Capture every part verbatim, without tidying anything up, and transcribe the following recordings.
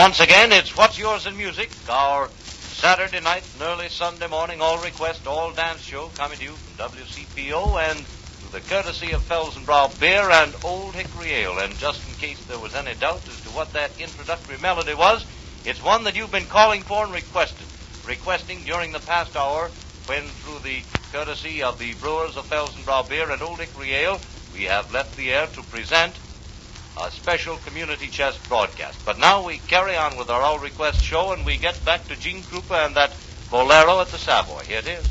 Once again, it's What's Yours in Music, our Saturday night and early Sunday morning all-request, all-dance show coming to you from W C P O and through the courtesy of Felsenbrough Beer and Old Hickory Ale. And just in case there was any doubt as to what that introductory melody was, it's one that you've been calling for and requested, requesting during the past hour when, through the courtesy of the brewers of Felsenbrough Beer and Old Hickory Ale, we have left the air to present a special community chest broadcast. But now we carry on with our all-request show, and we get back to Gene Krupa and that bolero at the Savoy. Here it is.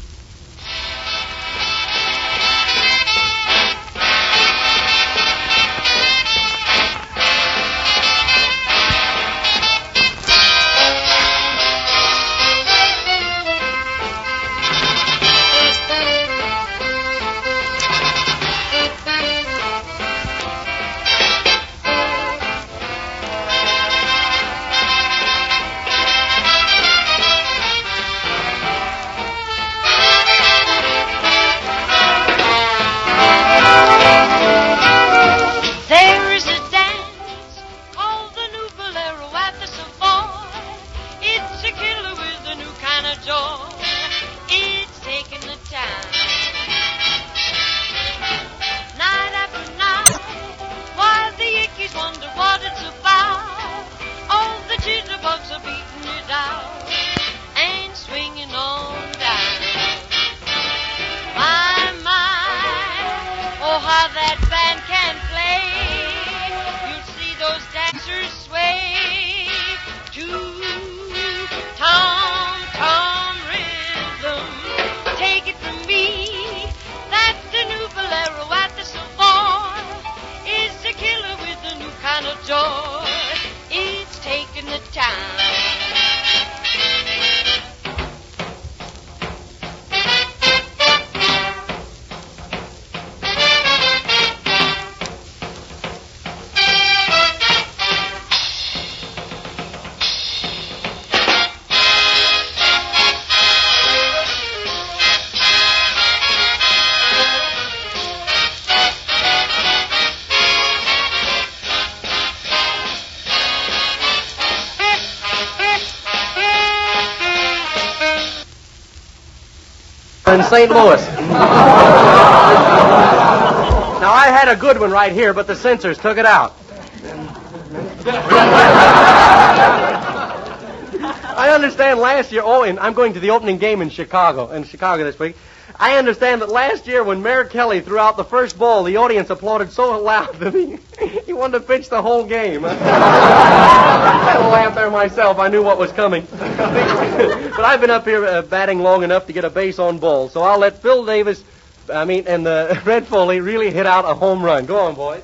In Saint Louis. Now, I had a good one right here, but the censors took it out. I understand last year, oh, and I'm going to the opening game in Chicago, in Chicago this week. I understand that last year when Mayor Kelly threw out the first ball, the audience applauded so loud that he, he wanted to pitch the whole game. I had a laugh there myself. I knew what was coming. But I've been up here uh, batting long enough to get a base on ball, so I'll let Phil Davis, I mean, and uh, Red Foley really hit out a home run. Go on, boys.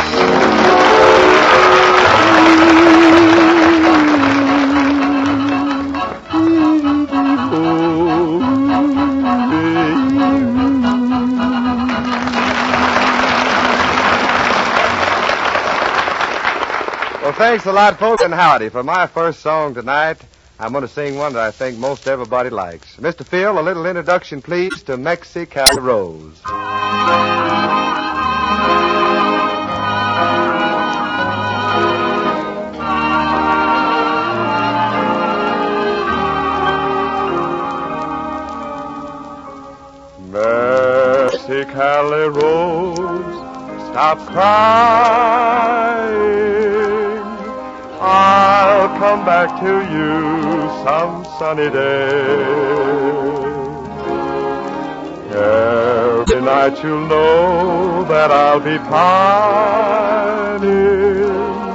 Well, thanks a lot, folks, and howdy. For my first song tonight, I'm going to sing one that I think most everybody likes. Mister Phil, a little introduction, please, to Mexicali Rose. Mexicali Rose, stop crying. I'll come back to you some sunny day. Every night you'll know that I'll be pining.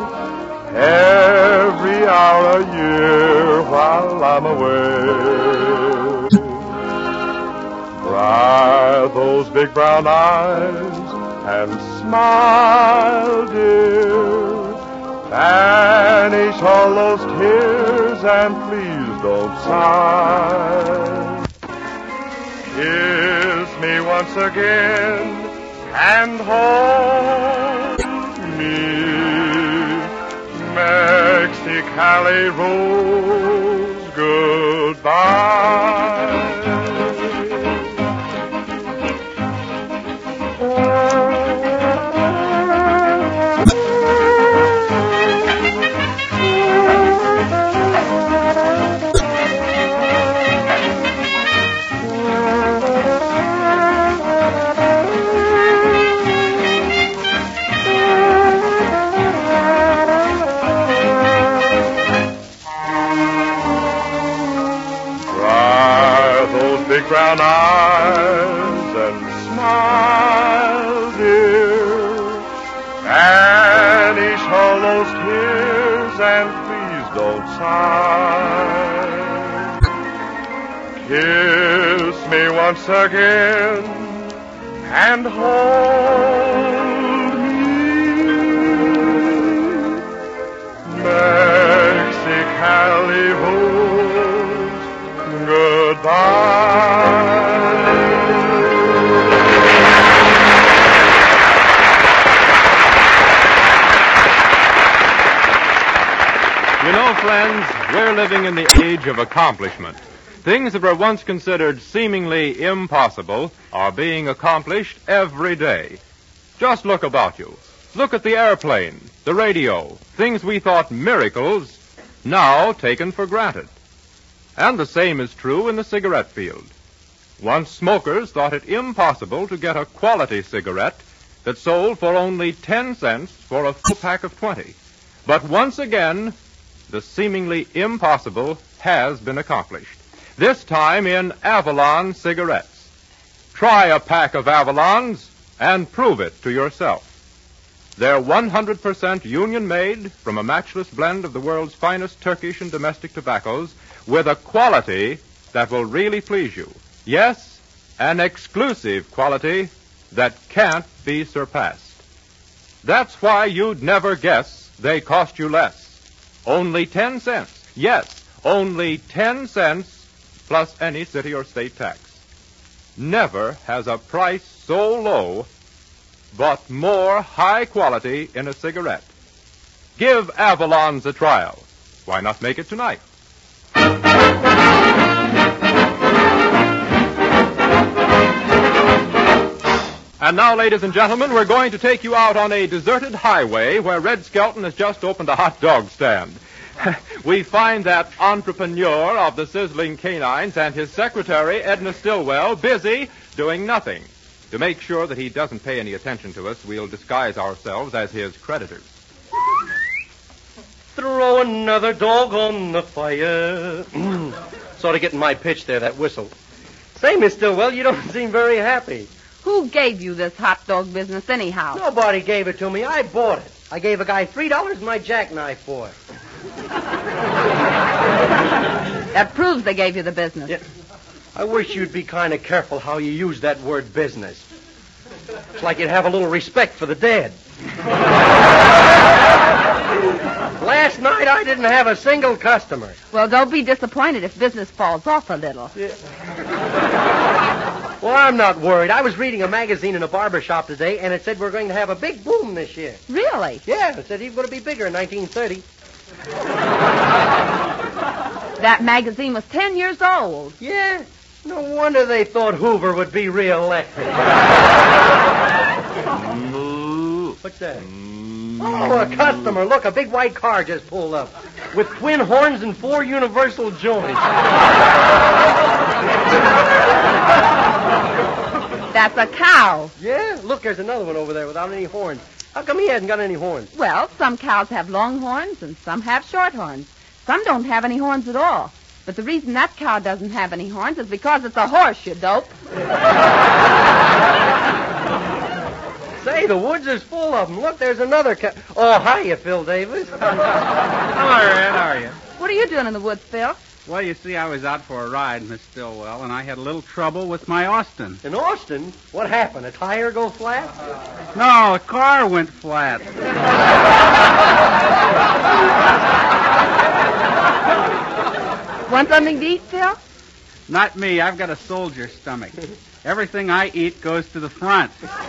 Every hour a year while I'm away. Dry those big brown eyes and smile, dear. Banish all those tears and please don't sigh. Kiss me once again and hold me. Mexicali Rose, goodbye. big brown eyes and smile, dear. Vanish all those tears and please don't sigh. Kiss me once again and hold me. Mexicali Rose, goodbye. You know, friends, we're living in the age of accomplishment. Things that were once considered seemingly impossible are being accomplished every day. Just look about you. Look at the airplane, the radio, things we thought miracles, now taken for granted. And the same is true in the cigarette field. Once smokers thought it impossible to get a quality cigarette that sold for only ten cents for a full pack of twenty. But once again, the seemingly impossible has been accomplished. This time in Avalon cigarettes. Try a pack of Avalons and prove it to yourself. They're one hundred percent union-made from a matchless blend of the world's finest Turkish and domestic tobaccos with a quality that will really please you. Yes, an exclusive quality that can't be surpassed. That's why you'd never guess they cost you less. Only ten cents. Yes, only ten cents plus any city or state tax. Never has a price so low but more high quality in a cigarette. Give Avalons a trial. Why not make it tonight? And now, ladies and gentlemen, we're going to take you out on a deserted highway where Red Skelton has just opened a hot dog stand. We find that entrepreneur of the sizzling canines and his secretary, Edna Stillwell, busy doing nothing. To make sure that he doesn't pay any attention to us, we'll disguise ourselves as his creditors. Throw another dog on the fire. Sort of getting my pitch there, that whistle. Say, Miss Stillwell, you don't seem very happy. Who gave you this hot dog business anyhow? Nobody gave it to me. I bought it. I gave a guy three dollars and my jackknife for it. That proves they gave you the business. Yeah. I wish you'd be kind of careful how you use that word business. It's like you'd have a little respect for the dead. Last night I didn't have a single customer. Well, don't be disappointed if business falls off a little. Yeah. Well, I'm not worried. I was reading a magazine in a barber shop today, and it said we're going to have a big boom this year. Really? Yeah, it said he was going to be bigger in nineteen thirty. That magazine was ten years old. Yeah. No wonder they thought Hoover would be reelected. What's that? Oh, a customer. Look, a big white car just pulled up with twin horns and four universal joints. That's a cow. Yeah, look, there's another one over there without any horns. How come he hasn't got any horns? Well, some cows have long horns and some have short horns. Some don't have any horns at all. But the reason that cow doesn't have any horns is because it's a horse, you dope. Say, the woods is full of them. Look, there's another cow. Oh, hiya, Phil Davis. Hello, Red. How are you? What are you doing in the woods, Phil? Well, you see, I was out for a ride, Miss Stillwell, and I had a little trouble with my Austin. In Austin? What happened? A tire go flat? No, the car went flat. Want something to eat, Phil? Not me. I've got a soldier stomach. Everything I eat goes to the front.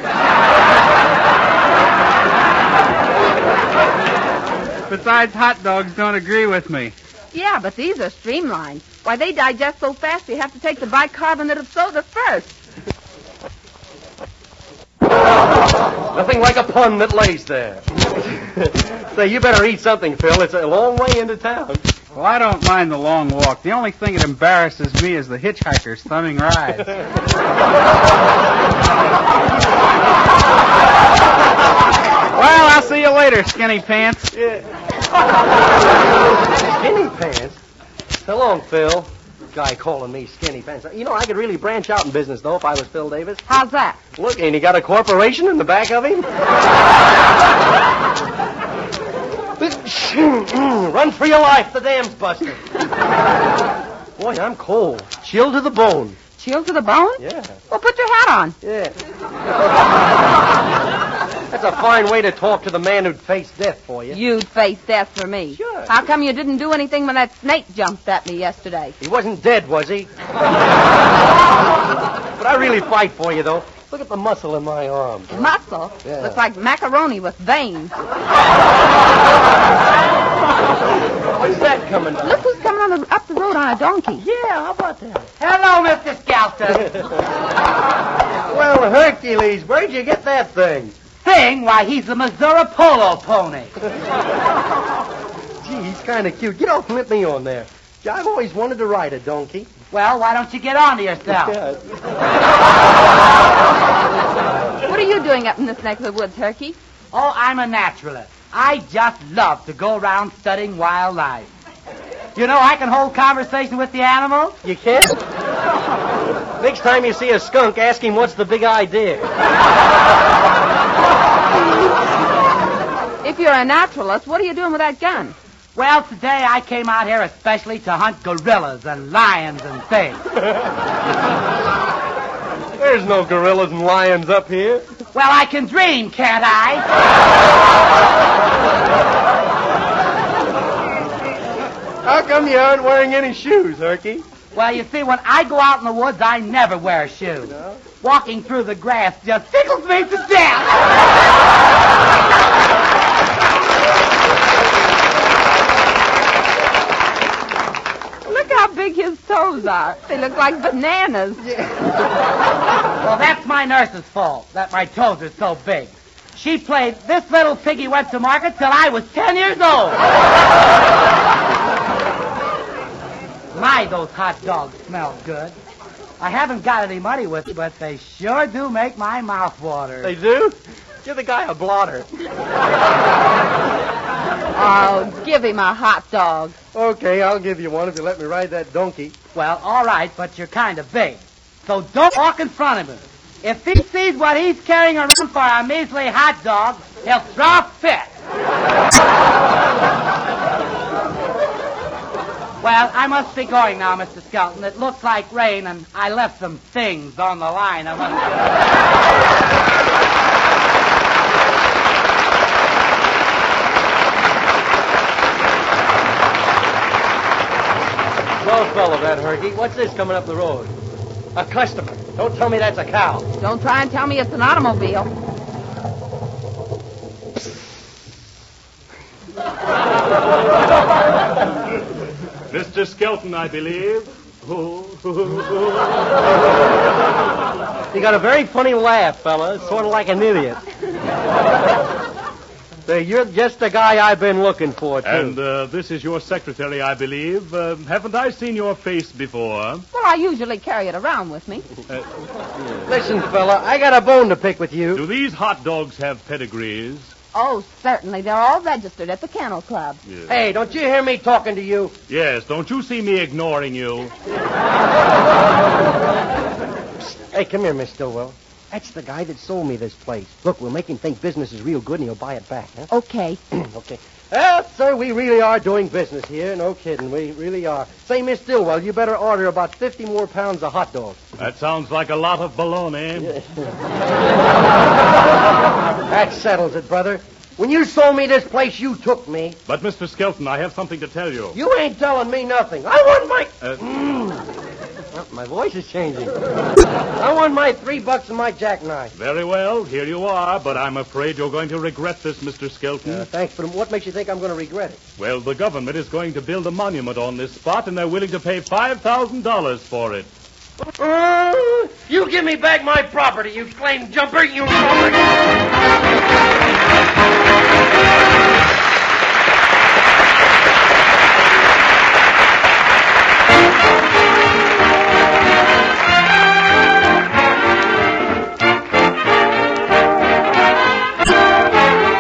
Besides, hot dogs don't agree with me. Yeah, but these are streamlined. Why, they digest so fast you have to take the bicarbonate of soda first. Nothing like a pun that lays there. Say, you better eat something, Phil. It's a long way into town. Well, I don't mind the long walk. The only thing that embarrasses me is the hitchhikers thumbing rides. Well, I'll see you later, skinny pants. Yeah. Skinny pants? So long, Phil. guy calling me skinny pants. You know, I could really branch out in business, though, if I was Phil Davis. How's that? Look, ain't he got a corporation in the back of him? Run for your life, the dam's busted. Boy, I'm cold. Chill to the bone. Chill to the bone? Yeah. Well, put your hat on. Yeah. That's a fine way to talk to the man who'd face death for you. You'd face death for me. Sure. How come you didn't do anything when that snake jumped at me yesterday? He wasn't dead, was he? But I really fight for you, though. Look at the muscle in my arm. Muscle? Yeah. Looks like macaroni with veins. What's that coming up? Look who's coming on the, up the road on a donkey. Yeah, how about that? Hello, Mister Skelton. Well, Hercules, where'd you get that thing? Thing? Why, he's a Missouri polo pony. Gee, he's kind of cute. Get off and let me on there. Gee, I've always wanted to ride a donkey. Well, why don't you get on to yourself? Yeah. What are you doing up in this neck of the woods, Herky? Oh, I'm a naturalist. I just love to go around studying wildlife. You know, I can hold conversation with the animals. You can? Next time you see a skunk, ask him what's the big idea. If you're a naturalist, what are you doing with that gun? Well, today I came out here especially to hunt gorillas and lions and things. There's no gorillas and lions up here. Well, I can dream, can't I? How come you aren't wearing any shoes, Herky? Well, you see, when I go out in the woods, I never wear shoes. No? Walking through the grass just tickles me to death. Look how big his toes are. They look like bananas. Well, that's my nurse's fault, that my toes are so big. She played This Little Piggy Went to Market till I was ten years old. My, those hot dogs smell good. I haven't got any money with it, but they sure do make my mouth water. They do? Give the guy a blotter. Oh, give him a hot dog. Okay, I'll give you one if you let me ride that donkey. Well, all right, but you're kind of big. So don't walk in front of him. If he sees what he's carrying around for a measly hot dog, he'll throw a fit. Well, I must be going now, Mister Skelton. It looks like rain, and I left some things on the line. I must... Well, fellow, that Herky. What's this coming up the road? A customer. Don't tell me that's a cow. Don't try and tell me it's an automobile. Mister Skelton, I believe. You got a very funny laugh, fella. Sort of like an idiot. Say, you're just the guy I've been looking for, too. And uh, this is your secretary, I believe. Uh, haven't I seen your face before? Well, I usually carry it around with me. Uh, Listen, fella, I got a bone to pick with you. do these hot dogs have pedigrees? Oh, certainly. They're all registered at the Kennel Club. Yes. Hey, don't you hear me talking to you? Yes, don't you see me ignoring you? Hey, come here, Miss Stillwell. That's the guy that sold me this place. Look, we'll make him think business is real good and he'll buy it back, huh? Okay. Okay. Well, sir, we really are doing business here. No kidding. We really are. Say, Miss Stillwell, you better order about fifty more pounds of hot dogs. That sounds like a lot of baloney. That settles it, brother. When you sold me this place, you took me. But, Mister Skelton, I have something to tell you. You ain't telling me nothing. I want my... Uh, Mm. Oh, my voice is changing. I want my three bucks and my jackknife. Very well, here you are, but I'm afraid you're going to regret this, Mister Skelton. Uh, thanks, but what makes you think I'm going to regret it? Well, the government is going to build a monument on this spot, and they're willing to pay five thousand dollars for it. Uh, you give me back my property, you claim jumper, you...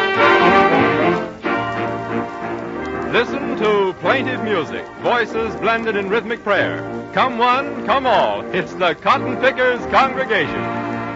Listen to plaintive music, voices blended. blended in rhythmic prayer. Come one, come all. It's the Cotton Pickers Congregation.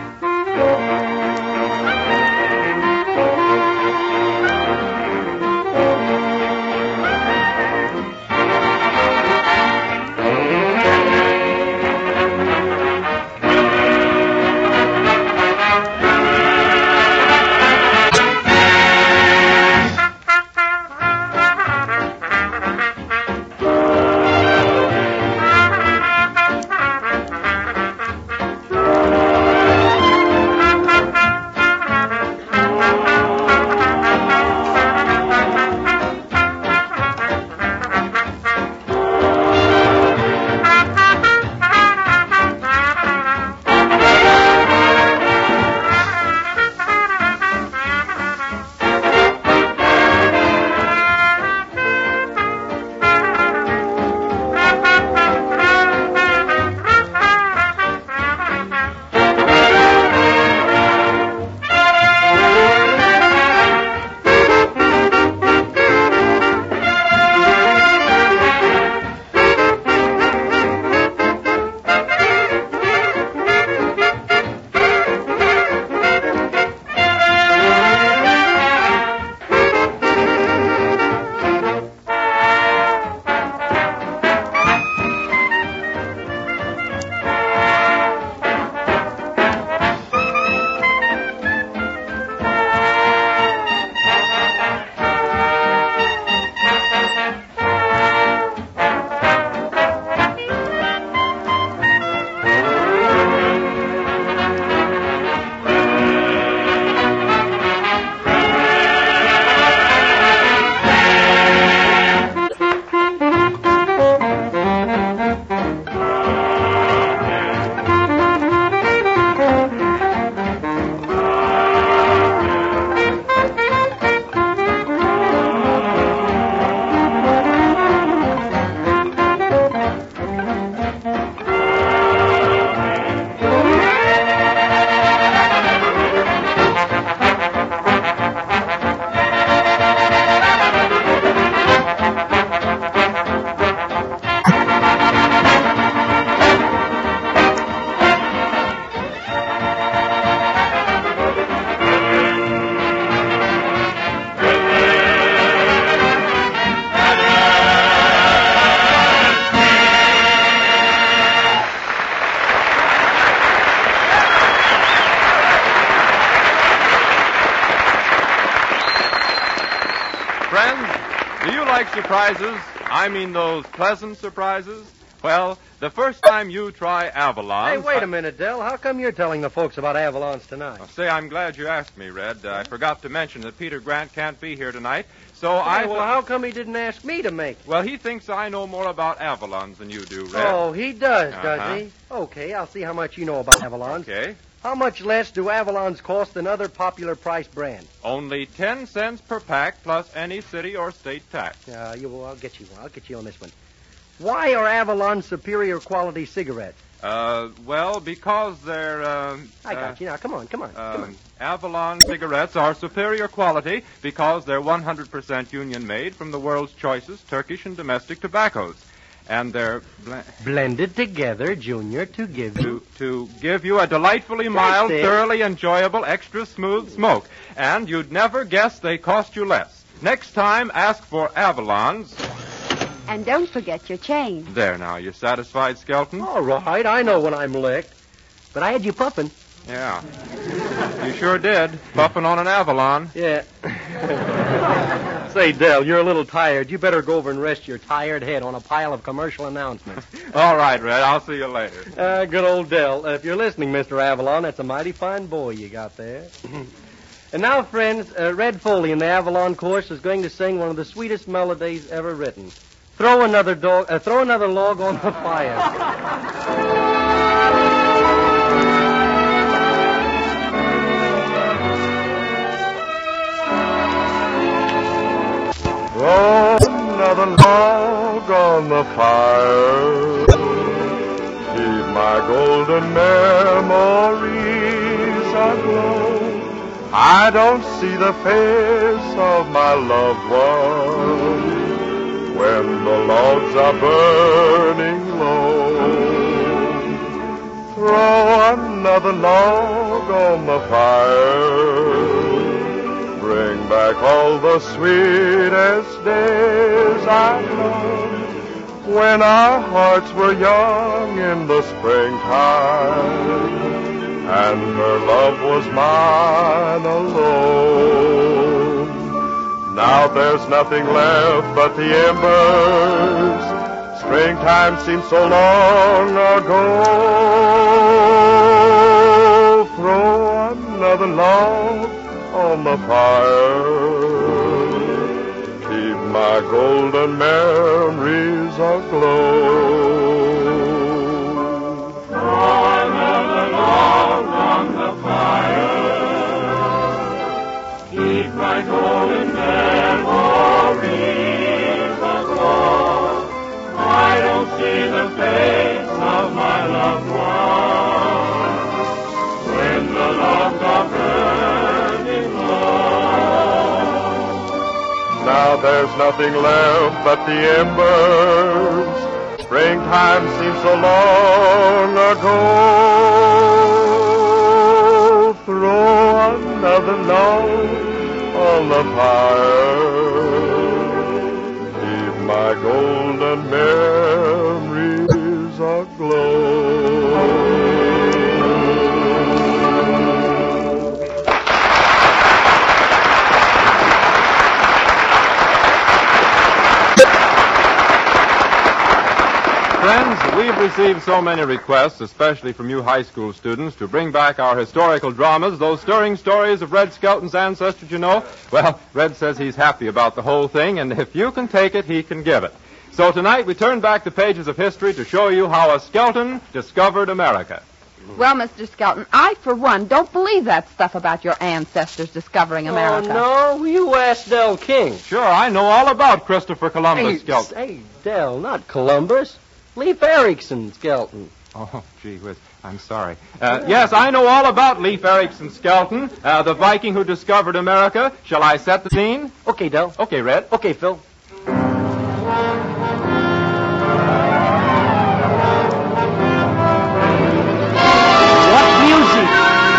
Surprises? I mean those pleasant surprises? Well, the first time you try Avalon... Hey, wait a minute, Del. How come you're telling the folks about Avalons tonight? I'll say I'm glad you asked me, Red. Uh, I forgot to mention that Peter Grant can't be here tonight, so yeah, I... Well, th- how come he didn't ask me to make it? Well, he thinks I know more about Avalons than you do, Red. Oh, he does, uh-huh. does he? Okay, I'll see how much you know about Avalons. Okay. How much less do Avalons cost than other popular price brands? Only ten cents per pack plus any city or state tax. Uh, you, well, I'll get you. I'll get you on this one. Why are Avalon superior quality cigarettes? Uh, well, because they're... Uh, I got uh, you. Now, come on, come on, uh, come on. Avalon cigarettes are superior quality because they're one hundred percent union-made from the world's choicest Turkish and domestic tobaccos. And they're... Bl- Blended together, Junior, to give you... To, to give you a delightfully mild, thoroughly enjoyable, extra smooth smoke. And you'd never guess they cost you less. Next time, ask for Avalons... And don't forget your chain. There now, you satisfied, Skelton? All right, I know when I'm licked. But I had you puffing. Yeah. You sure did. Puffing on an Avalon. Yeah. Say, Del, you're a little tired. You better go over and rest your tired head on a pile of commercial announcements. All right, Red. I'll see you later. Uh, good old Del. Uh, if you're listening, Mister Avalon, that's a mighty fine boy you got there. And now, friends, uh, Red Foley in the Avalon Chorus is going to sing one of the sweetest melodies ever written. Throw another dog, uh, throw another log on the fire. Throw another log on the fire. Keep my golden memories aglow. I don't see the face of my loved one. when the logs are burning low. Throw another log on the fire. Bring back all the sweetest days I know, when our hearts were young in the springtime, and her love was mine alone. Now there's nothing left but the embers. Springtime seems so long ago. Throw another log on the fire. Keep my golden memories aglow. Throw another log on the fire. Keep my golden memories aglow. I don't see the face of my loved one when the logs are burning low. Now there's nothing left but the embers. Springtime seems so long ago. Throw another log on the fire. Keep my golden memories aglow. Friends, we've received so many requests, especially from you high school students, to bring back our historical dramas, those stirring stories of Red Skelton's ancestors, you know. Well, Red says he's happy about the whole thing, and if you can take it, he can give it. So tonight we turn back the pages of history to show you how a Skelton discovered America. Well, Mister Skelton, I, for one, don't believe that stuff about your ancestors discovering America. Oh, no, you asked Del King. Sure, I know all about Christopher Columbus, Hey, Skelton. Hey, Del, not Columbus. Leif Erikson, Skelton. Oh, gee whiz, I'm sorry. Uh, yes, I know all about Leif Erikson, Skelton, uh, the Viking who discovered America. Shall I set the scene? Okay, Del. Okay, Red. Okay, Phil. What music?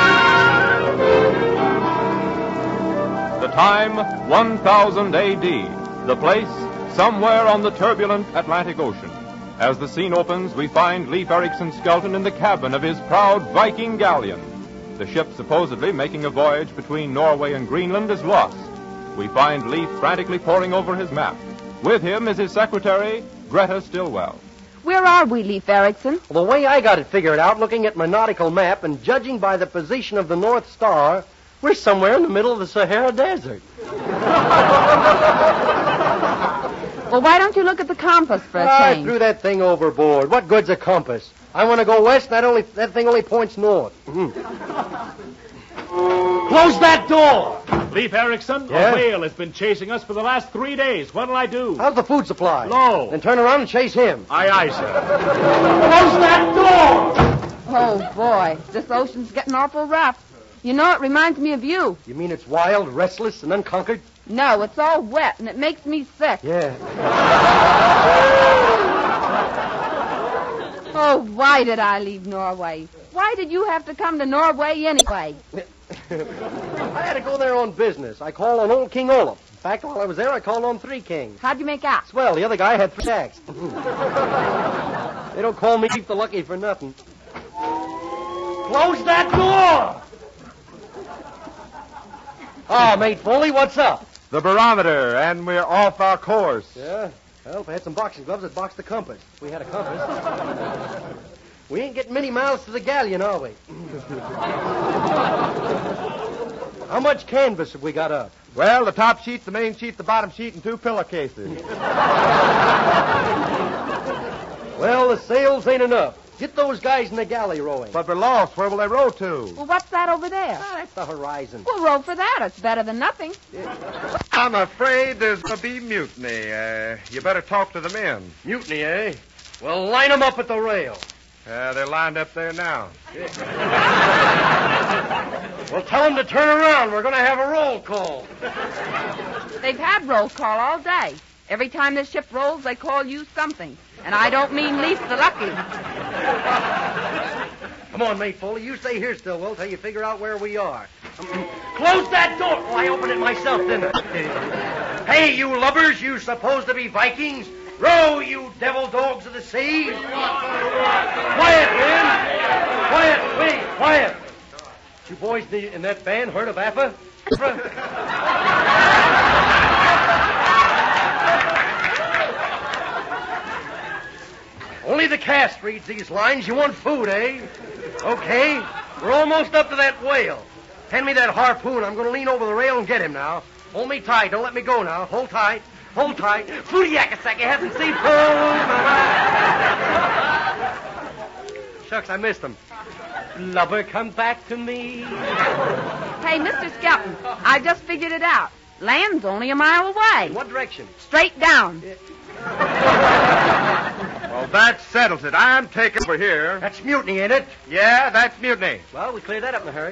The time, one thousand A D. The place, somewhere on the turbulent Atlantic Ocean. As the scene opens, we find Leif Erikson Skelton in the cabin of his proud Viking galleon. The ship supposedly making a voyage between Norway and Greenland is lost. We find Leif frantically poring over his map. With him is his secretary, Greta Stillwell. Where are we, Leif Erikson? Well, the way I got it figured out, looking at my nautical map and judging by the position of the North Star, we're somewhere in the middle of the Sahara Desert. Well, why don't you look at the compass for a I change? threw that thing overboard. What good's a compass? I want to go west, and that, only, that thing only points north. Mm. Close that door. Leif Erikson, Yeah? a whale has been chasing us for the last three days. What'll I do? How's the food supply? Low. Then turn around and chase him. Aye, aye, sir. Close that door. Oh, boy, this ocean's getting awful rough. You know, it reminds me of you. You mean it's wild, restless, and unconquered? No, it's all wet, and it makes me sick. Yeah. Oh, why did I leave Norway? Why did you have to come to Norway anyway? I had to go there on business. I called on old King Olaf. In fact, while I was there, I called on three kings. How'd you make out? Swell, the other guy had three sacks. They don't call me Chief the Lucky for nothing. Close that door. Ah, Mate Foley, what's up? The barometer, and we're off our course. Yeah? Well, if I had some boxing gloves, I'd box the compass. If we had a compass. We ain't getting many miles to the galleon, are we? How much canvas have we got up? Well, the top sheet, the main sheet, the bottom sheet, and two pillowcases. Well, the sails ain't enough. Get those guys in the galley rowing. But we're lost. Where will they row to? Well, what's that over there? Ah, that's the horizon. We'll row for that. It's better than nothing. I'm afraid there's going to be mutiny. Uh, you better talk to the men. Mutiny, eh? Well, line 'em up at the rail. Uh, they're lined up there now. Well, tell 'em to turn around. We're going to have a roll call. They've had roll call all day. Every time this ship rolls, they call you something. And I don't mean Leaf the Lucky. Come on, mate Foley. You stay here, Stillwell, till you figure out where we are. Close that door. Oh, I opened it myself, didn't I? Hey, you lubbers, you supposed to be Vikings. Row, you devil dogs of the sea. Quiet, man. Quiet, please, quiet. You boys in that band heard of A F A? Only the cast reads these lines. You want food, eh? Okay. We're almost up to that whale. Hand me that harpoon. I'm going to lean over the rail and get him now. Hold me tight. Don't let me go now. Hold tight. Hold tight. Footy yakasaki hasn't seen pull. Shucks, I missed him. Lubber, come back to me. Hey, Mister Skelton, I just figured it out. Land's only a mile away. In what direction? Straight down. Well, that settles it. I'm taking over here. That's mutiny, ain't it? Yeah, that's mutiny. Well, we cleared that up in a hurry.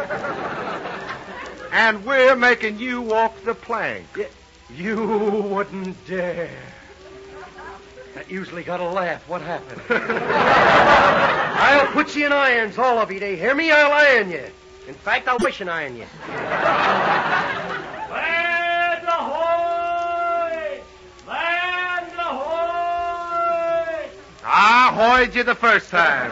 And we're making you walk the plank. Yeah. You wouldn't dare. That usually got a laugh. What happened? I'll put you in irons, all of you. Do you hear me? I'll iron you. In fact, I'll wish and iron you. Land ahoy! Land ahoy! I hoyed you the first time.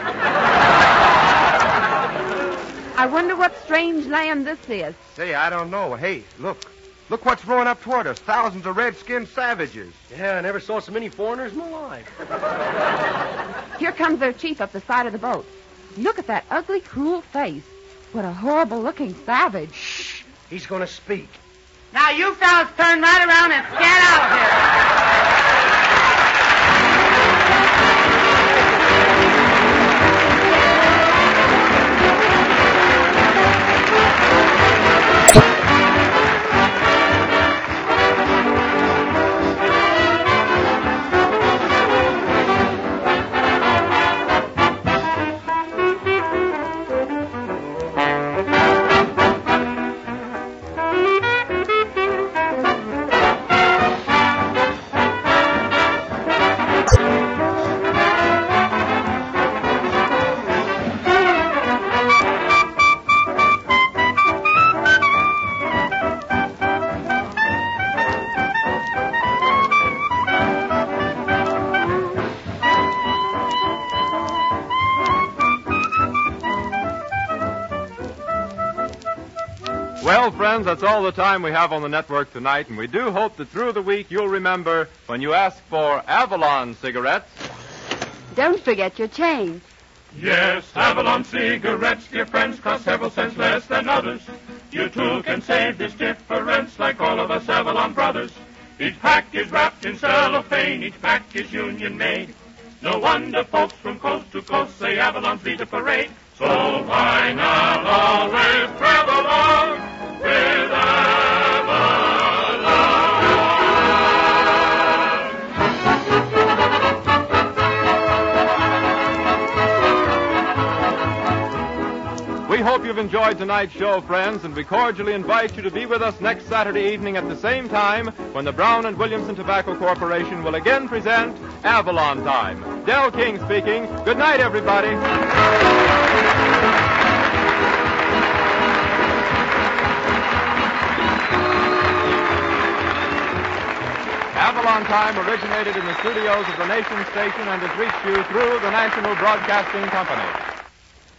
I wonder what strange land this is. Say, I don't know. Hey, look. Look what's rowing up toward us. Thousands of red-skinned savages. Yeah, I never saw so many foreigners in my life. Here comes their chief up the side of the boat. Look at that ugly, cruel face. What a horrible-looking savage. Shh. He's going to speak. Now, you fellas turn right around and scat out of here. Well, friends, that's all the time we have on the network tonight, and we do hope that through the week you'll remember when you ask for Avalon cigarettes. Don't forget your change. Yes, Avalon cigarettes, dear friends, cost several cents less than others. You too can save this difference like all of us Avalon brothers. Each pack is wrapped in cellophane, each pack is union made. No wonder folks from coast to coast say Avalon's lead the parade. So why not always travel on with Avalon? We hope you've enjoyed tonight's show, friends, and we cordially invite you to be with us next Saturday evening at the same time when the Brown and Williamson Tobacco Corporation will again present Avalon Time. Del King speaking. Good night, everybody. Avalon Time originated in the studios of the Nation Station and has reached you through the National Broadcasting Company.